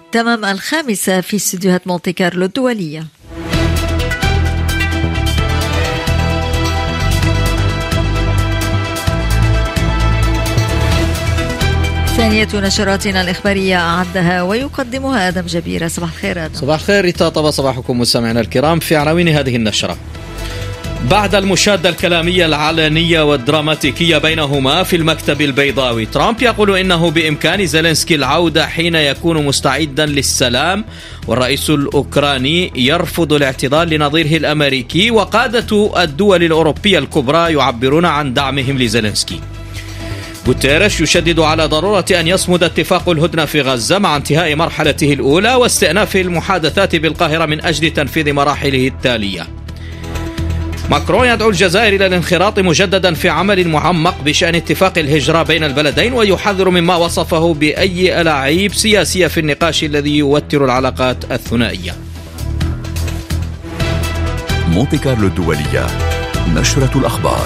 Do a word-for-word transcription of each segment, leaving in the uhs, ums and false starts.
تمام الخامسة في استديوهات مونتي كارلو الدولية. ثانية نشراتنا الإخبارية أعدها ويقدمها آدم جبيرة. صباح الخير آدم. صباح الخير ريتا، طاب صباحكم مستمعينا الكرام. في عناوين هذه النشرة: بعد المشادة الكلامية العلنية والدراماتيكية بينهما في المكتب البيضاوي، ترامب يقول إنه بإمكان زيلينسكي العودة حين يكون مستعدا للسلام، والرئيس الأوكراني يرفض الاعتذار لنظيره الأمريكي، وقادة الدول الأوروبية الكبرى يعبرون عن دعمهم لزيلينسكي. غوتيريش يشدد على ضرورة أن يصمد اتفاق الهدنة في غزة مع انتهاء مرحلته الأولى واستئناف المحادثات بالقاهرة من أجل تنفيذ مراحله التالية. ماكرون يدعو الجزائر إلى الانخراط مجددا في عمل معمق بشأن اتفاق الهجرة بين البلدين، ويحذر مما وصفه بأي ألاعيب سياسية في النقاش الذي يوتر العلاقات الثنائية. مونتي كارلو الدولية، نشرة الأخبار.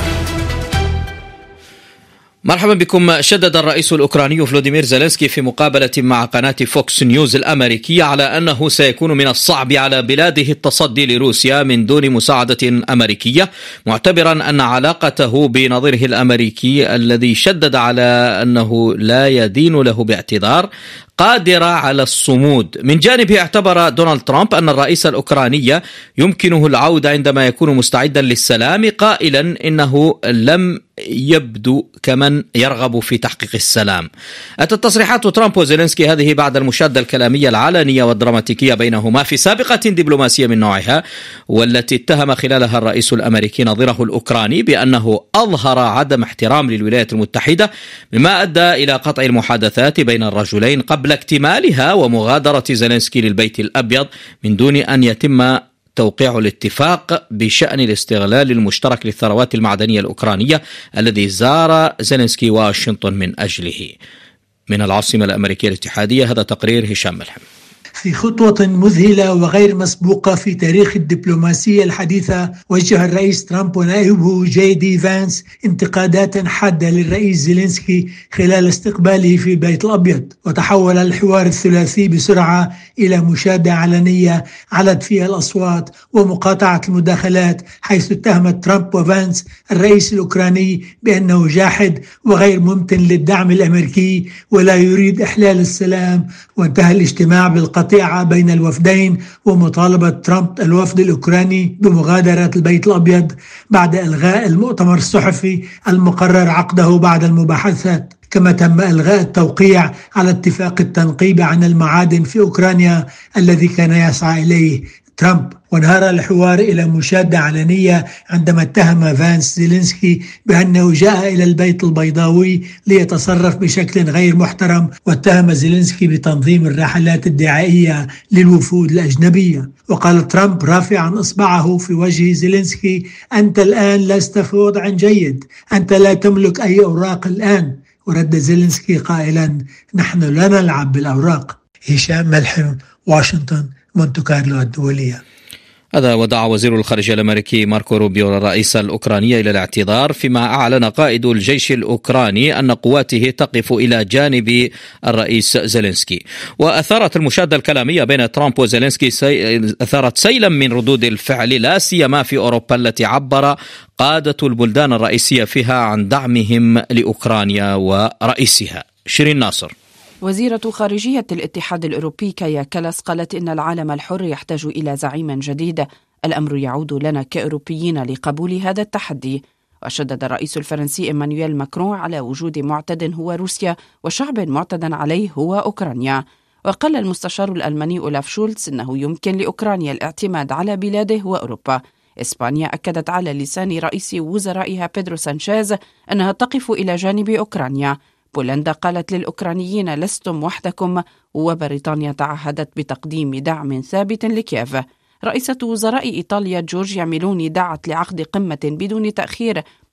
مرحبا بكم. شدد الرئيس الأوكراني فلوديمير زيلينسكي في مقابلة مع قناة فوكس نيوز الأمريكية على أنه سيكون من الصعب على بلاده التصدي لروسيا من دون مساعدة أمريكية، معتبرا أن علاقته بنظيره الأمريكي الذي شدد على أنه لا يدين له باعتذار قادرة على الصمود. من جانبه اعتبر دونالد ترامب أن الرئيس الأوكراني يمكنه العودة عندما يكون مستعدا للسلام، قائلا إنه لم يبدو كمن يرغب في تحقيق السلام. أتت تصريحات ترامب وزيلينسكي هذه بعد المشادة الكلامية العلنية والدراماتيكية بينهما في سابقة دبلوماسية من نوعها، والتي اتهم خلالها الرئيس الأمريكي نظيره الأوكراني بأنه أظهر عدم احترام للولايات المتحدة، مما أدى إلى قطع المحادثات بين الرجلين قبل اكتمالها ومغادرة زيلينسكي للبيت الأبيض من دون أن يتم توقيع الاتفاق بشأن الاستغلال المشترك للثروات المعدنية الأوكرانية الذي زار زيلينسكي واشنطن من أجله. من العاصمة الأمريكية الاتحادية، هذا تقرير هشام ملحم. في خطوة مذهلة وغير مسبوقة في تاريخ الدبلوماسية الحديثة، وجه الرئيس ترامب ونائبه جي دي فانس انتقادات حادة للرئيس زيلينسكي خلال استقباله في البيت الأبيض، وتحول الحوار الثلاثي بسرعة إلى مشادة علنية علت فيها الأصوات ومقاطعة المداخلات، حيث اتهمت ترامب وفانس الرئيس الأوكراني بأنه جاحد وغير ممتن للدعم الأمريكي ولا يريد إحلال السلام. وانتهى الاجتماع بالقطيعة بين الوفدين ومطالبة ترامب الوفد الأوكراني بمغادرة البيت الأبيض بعد إلغاء المؤتمر الصحفي المقرر عقده بعد المباحثات. كما تم إلغاء التوقيع على اتفاق التنقيب عن المعادن في أوكرانيا الذي كان يسعى إليه ترامب. وانهار الحوار إلى مشادة علنية عندما اتهم فانس زيلينسكي بأنه جاء إلى البيت البيضاوي ليتصرف بشكل غير محترم، واتهم زيلينسكي بتنظيم الرحلات الدعائية للوفود الأجنبية. وقال ترامب رافعا إصبعه في وجه زيلينسكي: أنت الآن لست في وضع جيد، أنت لا تملك أي أوراق الآن. ورد زيلينسكي قائلا: نحن لا نلعب بالأوراق. هشام ملحم، واشنطن، مونتي كارلو الدولية. هذا ودعا وزير الخارجية الأمريكي ماركو روبيو الرئيس الأوكراني إلى الاعتذار، فيما أعلن قائد الجيش الأوكراني أن قواته تقف إلى جانب الرئيس زيلينسكي. وأثارت المشادة الكلامية بين ترامب وزيلينسكي سي... أثارت سيلا من ردود الفعل، لا سيما في أوروبا التي عبر قادة البلدان الرئيسية فيها عن دعمهم لأوكرانيا ورئيسها. شيرين ناصر. وزيرة خارجية الاتحاد الأوروبي كايا كالاس قالت إن العالم الحر يحتاج إلى زعيم جديد، الأمر يعود لنا كأوروبيين لقبول هذا التحدي. وشدد الرئيس الفرنسي إيمانويل ماكرون على وجود معتد هو روسيا وشعب معتدى عليه هو أوكرانيا. وقال المستشار الألماني أولاف شولتز إنه يمكن لأوكرانيا الاعتماد على بلاده وأوروبا. إسبانيا أكدت على لسان رئيس وزرائها بيدرو سانشيز أنها تقف إلى جانب أوكرانيا. بولندا قالت للأوكرانيين: لستم وحدكم. وبريطانيا تعهدت بتقديم دعم ثابت لكييف. رئيسة وزراء إيطاليا جورجيا ميلوني دعت لعقد قمة بدون تأخير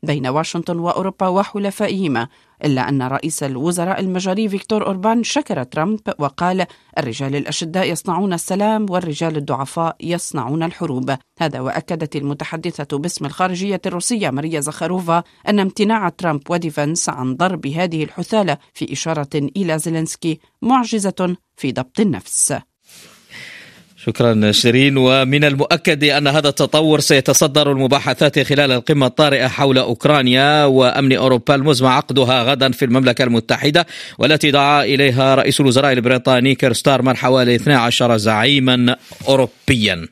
بين واشنطن وأوروبا وحلفائهما، إلا أن رئيس الوزراء المجري فيكتور أوربان شكر ترامب وقال: الرجال الأشداء يصنعون السلام والرجال الضعفاء يصنعون الحروب. هذا وأكدت المتحدثة باسم الخارجية الروسية ماريا زخاروفا أن امتناع ترامب وديفنس عن ضرب هذه الحثالة في إشارة إلى زيلينسكي معجزة في ضبط النفس. شكرا شيرين. ومن المؤكد أن هذا التطور سيتصدر المباحثات خلال القمة الطارئة حول أوكرانيا وأمن أوروبا المزمع عقدها غدا في المملكة المتحدة، والتي دعا إليها رئيس الوزراء البريطاني كير ستارمر حوالي اثني عشر زعيما أوروبيا.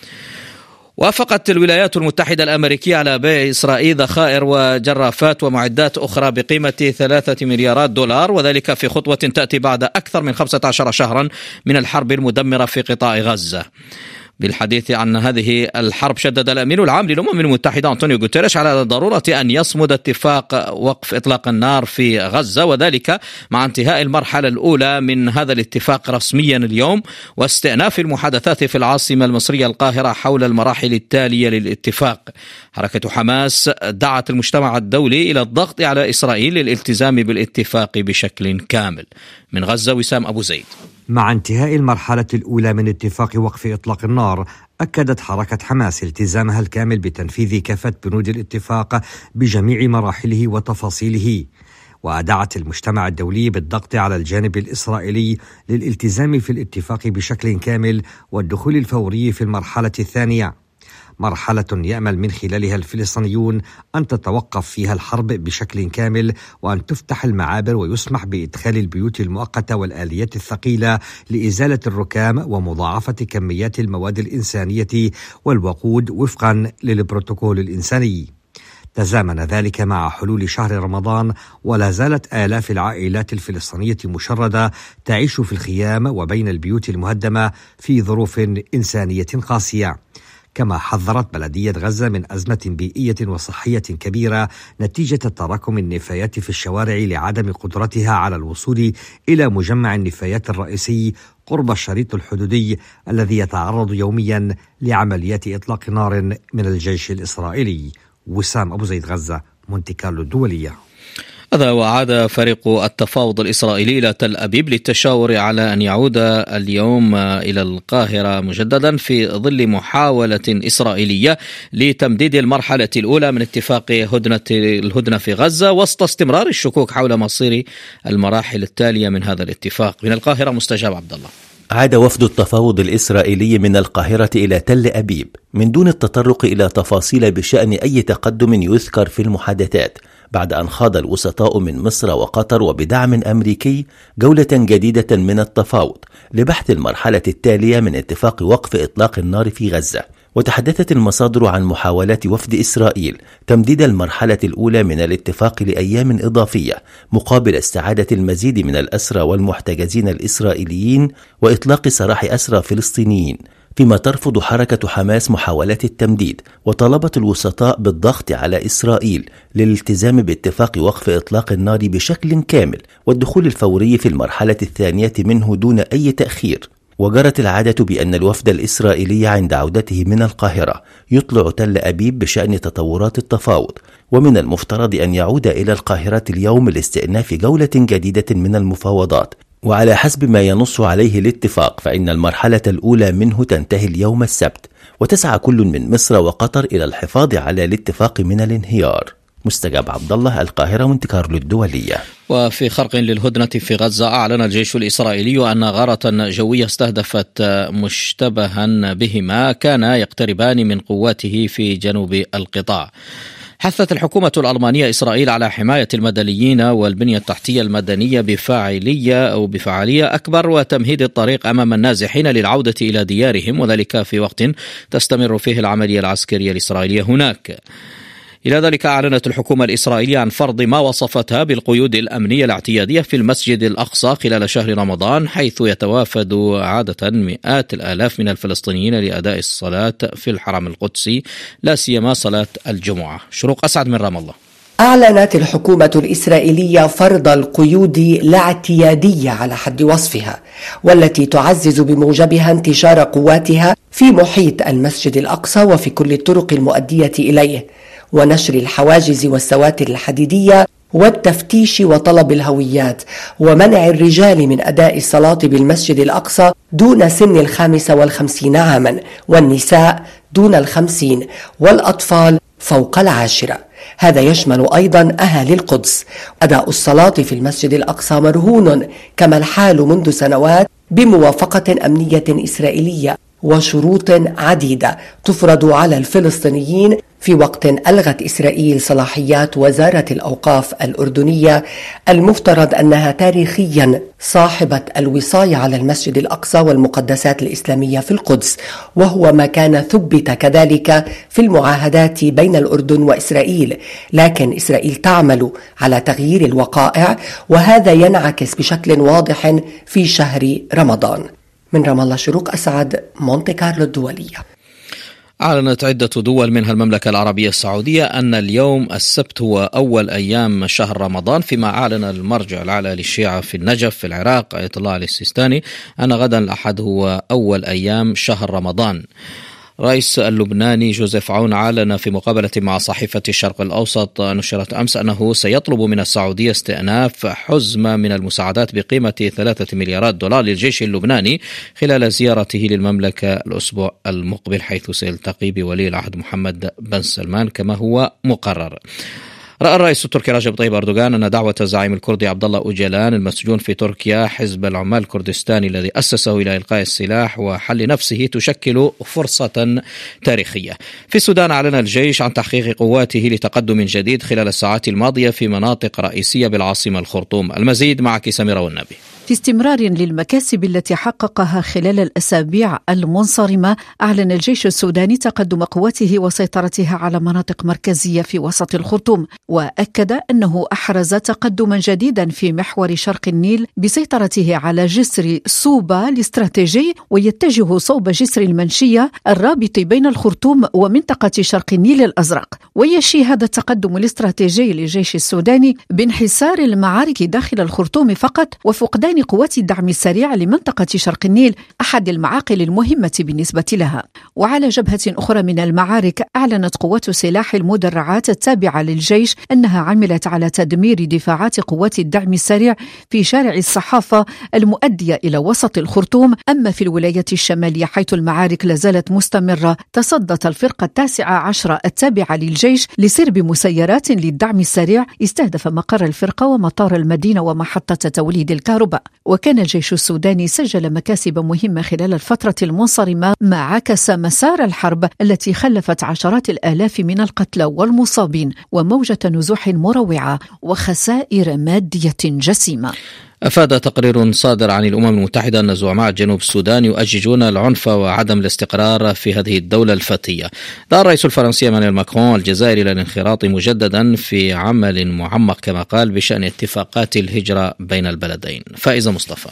وافقت الولايات المتحدة الأمريكية على بيع إسرائيل ذخائر وجرافات ومعدات أخرى بقيمة ثلاثة مليارات دولار، وذلك في خطوة تأتي بعد أكثر من خمسة عشر شهرا من الحرب المدمرة في قطاع غزة. بالحديث عن هذه الحرب شدد الأمين العام للأمم المتحدة أنطونيو غوتيريش على ضرورة أن يصمد اتفاق وقف إطلاق النار في غزة، وذلك مع انتهاء المرحلة الأولى من هذا الاتفاق رسميا اليوم، واستئناف المحادثات في العاصمة المصرية القاهرة حول المراحل التالية للاتفاق. حركة حماس دعت المجتمع الدولي إلى الضغط على إسرائيل للالتزام بالاتفاق بشكل كامل. من غزة وسام أبو زيد. مع انتهاء المرحلة الأولى من اتفاق وقف إطلاق النار، أكدت حركة حماس التزامها الكامل بتنفيذ كافة بنود الاتفاق بجميع مراحله وتفاصيله، وأدعت المجتمع الدولي بالضغط على الجانب الإسرائيلي للالتزام في الاتفاق بشكل كامل والدخول الفوري في المرحلة الثانية، مرحلة يأمل من خلالها الفلسطينيون أن تتوقف فيها الحرب بشكل كامل، وأن تفتح المعابر ويسمح بإدخال البيوت المؤقتة والآليات الثقيلة لإزالة الركام ومضاعفة كميات المواد الإنسانية والوقود وفقا للبروتوكول الإنساني. تزامن ذلك مع حلول شهر رمضان، ولا زالت آلاف العائلات الفلسطينية مشردة تعيش في الخيام وبين البيوت المهدمة في ظروف إنسانية قاسية. كما حذرت بلدية غزة من أزمة بيئية وصحية كبيرة نتيجة تراكم النفايات في الشوارع لعدم قدرتها على الوصول إلى مجمع النفايات الرئيسي قرب الشريط الحدودي الذي يتعرض يوميا لعمليات إطلاق نار من الجيش الإسرائيلي. وسام أبو زيد، غزة، مونتي كارلو الدولية. هذا وعاد فريق التفاوض الإسرائيلي إلى تل أبيب للتشاور على أن يعود اليوم إلى القاهرة مجددا في ظل محاولة إسرائيلية لتمديد المرحلة الأولى من اتفاق هدنة الهدنة في غزة، وسط استمرار الشكوك حول مصير المراحل التالية من هذا الاتفاق. من القاهرة مستجاب عبد الله. عاد وفد التفاوض الإسرائيلي من القاهرة إلى تل أبيب من دون التطرق إلى تفاصيل بشأن أي تقدم يذكر في المحادثات، بعد أن خاض الوسطاء من مصر وقطر وبدعم أمريكي جولة جديدة من التفاوض لبحث المرحلة التالية من اتفاق وقف إطلاق النار في غزة. وتحدثت المصادر عن محاولات وفد إسرائيل تمديد المرحلة الأولى من الاتفاق لأيام إضافية مقابل استعادة المزيد من الأسرى والمحتجزين الإسرائيليين وإطلاق سراح أسرى فلسطينيين، فيما ترفض حركة حماس محاولات التمديد، وطلبت الوسطاء بالضغط على إسرائيل للالتزام باتفاق وقف إطلاق النار بشكل كامل والدخول الفوري في المرحلة الثانية منه دون أي تأخير. وجرت العادة بأن الوفد الإسرائيلي عند عودته من القاهرة يطلع تل أبيب بشأن تطورات التفاوض، ومن المفترض أن يعود إلى القاهرة اليوم لاستئناف جولة جديدة من المفاوضات. وعلى حسب ما ينص عليه الاتفاق فإن المرحلة الأولى منه تنتهي اليوم السبت، وتسعى كل من مصر وقطر إلى الحفاظ على الاتفاق من الانهيار. مستجاب عبد الله، القاهرة، مونتي كارلو الدولية. وفي خرق للهدنة في غزة، أعلن الجيش الإسرائيلي أن غارة جوية استهدفت مشتبها بهما كان يقتربان من قواته في جنوب القطاع. حثت الحكومة الألمانية إسرائيل على حماية المدنيين والبنية التحتية المدنية بفاعلية أو بفعالية أكبر، وتمهيد الطريق أمام النازحين للعودة إلى ديارهم، وذلك في وقت تستمر فيه العملية العسكرية الإسرائيلية هناك. إلى ذلك أعلنت الحكومة الإسرائيلية عن فرض ما وصفتها بالقيود الأمنية الاعتيادية في المسجد الأقصى خلال شهر رمضان، حيث يتوافد عادة مئات الآلاف من الفلسطينيين لأداء الصلاة في الحرم القدسي، لا سيما صلاة الجمعة. شروق أسعد من رام الله. أعلنت الحكومة الإسرائيلية فرض القيود الاعتيادية على حد وصفها، والتي تعزز بموجبها انتشار قواتها في محيط المسجد الأقصى وفي كل الطرق المؤدية إليه، ونشر الحواجز والسواتر الحديدية والتفتيش وطلب الهويات ومنع الرجال من أداء الصلاة بالمسجد الأقصى دون سن الخامسة والخمسين عاما، والنساء دون الخمسين، والأطفال فوق العاشرة. هذا يشمل أيضا أهالي القدس. أداء الصلاة في المسجد الأقصى مرهون كما الحال منذ سنوات بموافقة أمنية إسرائيلية وشروط عديدة تفرض على الفلسطينيين، في وقت ألغت إسرائيل صلاحيات وزارة الأوقاف الأردنية المفترض أنها تاريخيا صاحبة الوصاية على المسجد الأقصى والمقدسات الإسلامية في القدس، وهو ما كان ثبت كذلك في المعاهدات بين الأردن وإسرائيل. لكن إسرائيل تعمل على تغيير الوقائع، وهذا ينعكس بشكل واضح في شهر رمضان. من رام الله شروق أسعد، مونتي كارلو الدولية. أعلنت عدة دول منها المملكة العربية السعودية أن اليوم السبت هو أول أيام شهر رمضان، فيما أعلن المرجع الأعلى للشيعة في النجف في العراق آية الله السيستاني أن غدا الأحد هو أول أيام شهر رمضان. رئيس اللبناني جوزيف عون أعلن في مقابلة مع صحيفة الشرق الأوسط نشرت أمس أنه سيطلب من السعودية استئناف حزمة من المساعدات بقيمة ثلاثة مليارات دولار للجيش اللبناني خلال زيارته للمملكة الأسبوع المقبل، حيث سيلتقي بولي العهد محمد بن سلمان كما هو مقرر. رأى الرئيس التركي رجب طيب أردوغان أن دعوة الزعيم الكردي عبد الله أوجلان المسجون في تركيا حزب العمال الكردستاني الذي أسسه إلى إلقاء السلاح وحل نفسه تشكل فرصة تاريخية. في السودان أعلن الجيش عن تحقيق قواته لتقدم جديد خلال الساعات الماضية في مناطق رئيسية بالعاصمة الخرطوم. المزيد معك سميرة والنبي. في استمرار للمكاسب التي حققها خلال الأسابيع المنصرمة، أعلن الجيش السوداني تقدم قواته وسيطرتها على مناطق مركزية في وسط الخرطوم، وأكد أنه أحرز تقدما جديدا في محور شرق النيل بسيطرته على جسر صوبة الاستراتيجي، ويتجه صوب جسر المنشية الرابط بين الخرطوم ومنطقة شرق النيل الأزرق. ويشي هذا التقدم الاستراتيجي للجيش السوداني بانحسار المعارك داخل الخرطوم فقط وفقدان قوات الدعم السريع لمنطقة شرق النيل، أحد المعاقل المهمة بالنسبة لها. وعلى جبهة أخرى من المعارك، أعلنت قوات سلاح المدرعات التابعة للجيش أنها عملت على تدمير دفاعات قوات الدعم السريع في شارع الصحافة المؤدية إلى وسط الخرطوم. أما في الولايات الشمالية حيث المعارك لازالت مستمرة، تصدت الفرقة التاسعة عشرة التابعة للجيش لسرب مسيرات للدعم السريع استهدف مقر الفرقة ومطار المدينة ومحطة توليد الكهرباء. وكان الجيش السوداني سجل مكاسب مهمة خلال الفترة المنصرمة، ما عكس مسار الحرب التي خلفت عشرات الآلاف من القتلى والمصابين وموجة نزوح مروعة وخسائر مادية جسيمة. أفاد تقرير صادر عن الأمم المتحدة أن زعماء جنوب السودان يؤججون العنف وعدم الاستقرار في هذه الدولة الفتية. دعا الرئيس الفرنسي إيمانويل ماكرون الجزائر إلى الانخراط مجددا في عمل معمق كما قال بشأن اتفاقات الهجرة بين البلدين. فائزة مصطفى.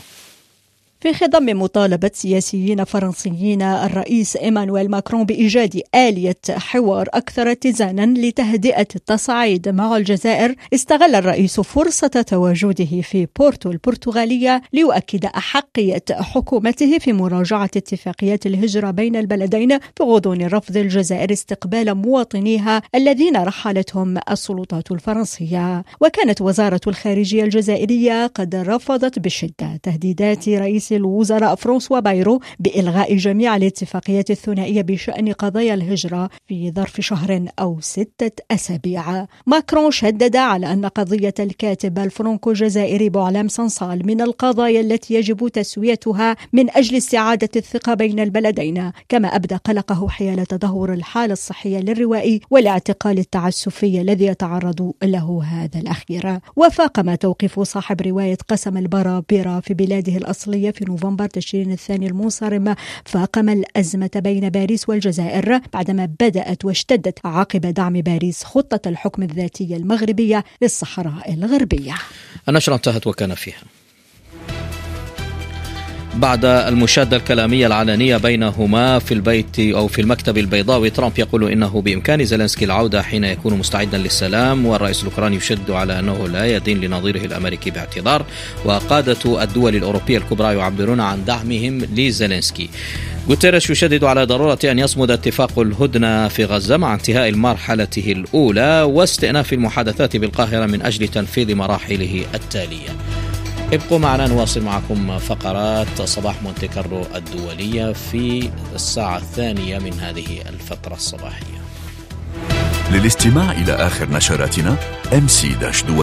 في خضم مطالبة سياسيين فرنسيين الرئيس إيمانويل ماكرون بإيجاد آلية حوار أكثر اتزانا لتهدئة التصعيد مع الجزائر، استغل الرئيس فرصة تواجده في بورتو البرتغالية ليؤكد أحقية حكومته في مراجعة اتفاقيات الهجرة بين البلدين بغضون رفض الجزائر استقبال مواطنيها الذين رحلتهم السلطات الفرنسية. وكانت وزارة الخارجية الجزائرية قد رفضت بشدة تهديدات رئيس الوزراء فرانسوا بايرو بإلغاء جميع الاتفاقيات الثنائية بشأن قضايا الهجرة في ظرف شهر أو ستة أسابيع. ماكرون شدد على أن قضية الكاتب الفرنكو جزائري بوعلام صنصال من القضايا التي يجب تسويتها من أجل استعادة الثقة بين البلدين، كما أبدى قلقه حيال تدهور الحالة الصحية للروائي والاعتقال التعسفي الذي يتعرض له هذا الأخير. وفاقم توقيف صاحب رواية قسم البرابرة في بلاده الأصلية في نوفمبر تشرين الثاني المنصرم فاقم الأزمة بين باريس والجزائر بعدما بدأت واشتدت عقب دعم باريس خطة الحكم الذاتية المغربية للصحراء الغربية. النشرة انتهت وكان فيها بعد المشادة الكلامية العلنية بينهما في البيت أو في المكتب البيضاوي، ترامب يقول إنه بإمكان زيلينسكي العودة حين يكون مستعدا للسلام، والرئيس الأوكراني يشد على أنه لا يدين لنظيره الأمريكي باعتذار، وقادة الدول الأوروبية الكبرى يعبرون عن دعمهم لزيلينسكي. غوتيريش يشدد على ضرورة أن يصمد اتفاق الهدنة في غزة مع انتهاء مرحلته الأولى واستئناف المحادثات بالقاهرة من أجل تنفيذ مراحله التالية. ابقوا معنا نواصل معكم فقرات صباح مونتي كارلو الدولية في الساعة الثانية من هذه الفترة الصباحية. للاستماع إلى آخر نشراتنا إم سي داش دولية